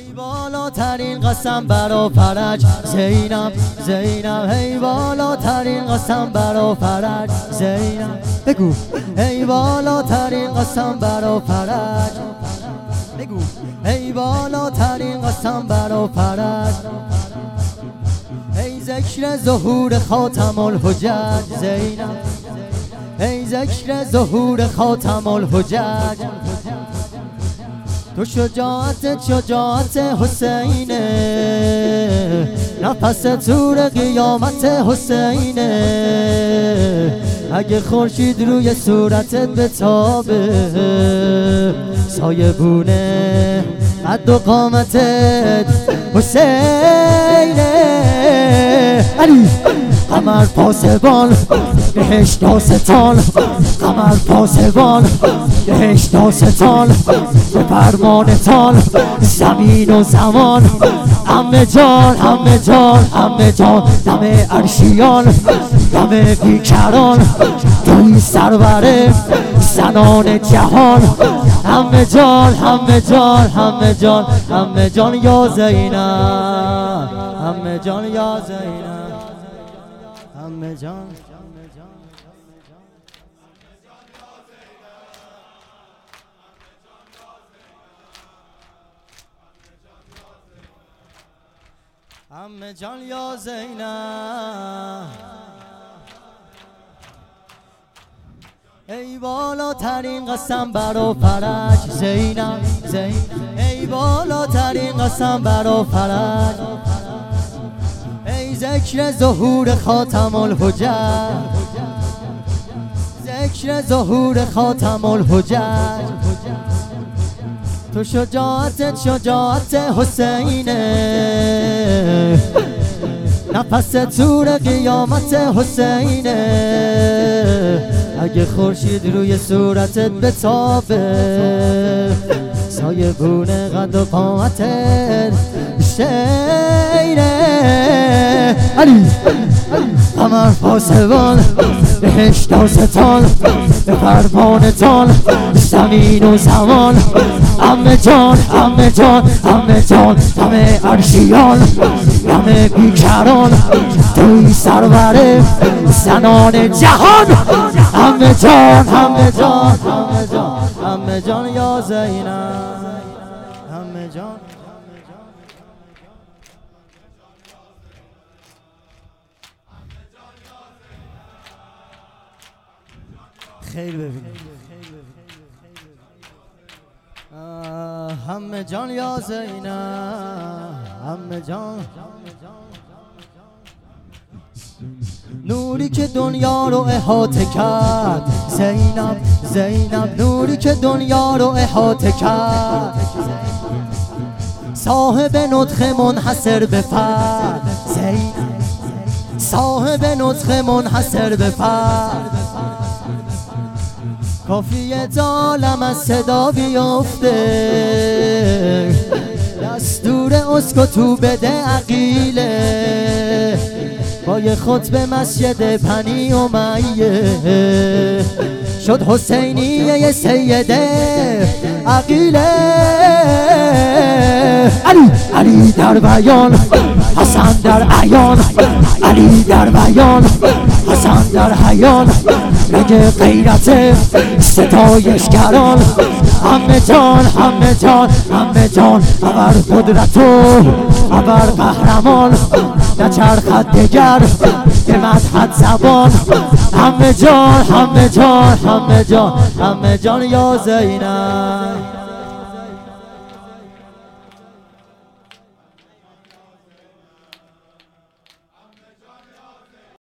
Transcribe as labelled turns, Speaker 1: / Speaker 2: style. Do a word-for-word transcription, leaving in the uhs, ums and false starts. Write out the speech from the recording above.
Speaker 1: ای بالاترین قسم برا فرج زینب زینب ای بالاترین قسم برا فرج زینب بگو ای بالاترین قسم برا فرج بگو ای بالاترین قسم برا فرج ای ذکر ظهور خاتم الحجج زینب ای ذکر ظهور خاتم الحجج تو شجاعت شجاعت حسینه نفس تور قیامت حسینه اگه خورشید روی صورتت بتابه سایه بونه قد و قامتت حسینه علی قمر پاسبان بهشت آستان قمر پاسبان بهشت آستان به فرمانتان زمین و زمان همه جان همه جان همه جان دم عرشیان دم بیکران توی سروره زنان جهان همه جان همه جان همه جان همه جان یا زینب همه جان یا زینب همه جان همه جان یا زینب ای بالاترین قسم برا فرج زینب زینب ای بالاترین قسم برا فرج ای ذکر ظهور خاتم الحجج ذکر ظهور خاتم الحجج تو شجاعت شجاعت حسینه نفس تور قیامت حسینه اگه خورشید روی صورتت بتابه سایه بونه قد و قامتت حسینه علی قمر پاسبان بهشت آستان به فرمانتان زمین و زمان همه جان همه جان همه جان همه عرشیان همه بیکران توی سروره زنان جهان همه جان همه جان همه جان همه جان یا زینب همه جان خیر ببینید همه جان یا زینب همه جان نوری که دنیا رو احاطه کرد زینب زینب نوری که دنیا رو احاطه کرد صاحب نطق منحصر به فرد زینب صاحب نطق منحصر به فرد کافیه عالم از صدا بیفته دستور اسکتو بده عقیله با یه خطبه مسجد پنی و میه شد حسینیه سیده عقیله علی علی در بیان حسن در عیان علی در بیان حسن در حیان بگه غیرت ستایشگران همه جان همه جان همه جان ابر قدرتو ابر قهرمان نچرخد دگر به مدحت زبان همه جان همه جان همه جان همه جان یا زینب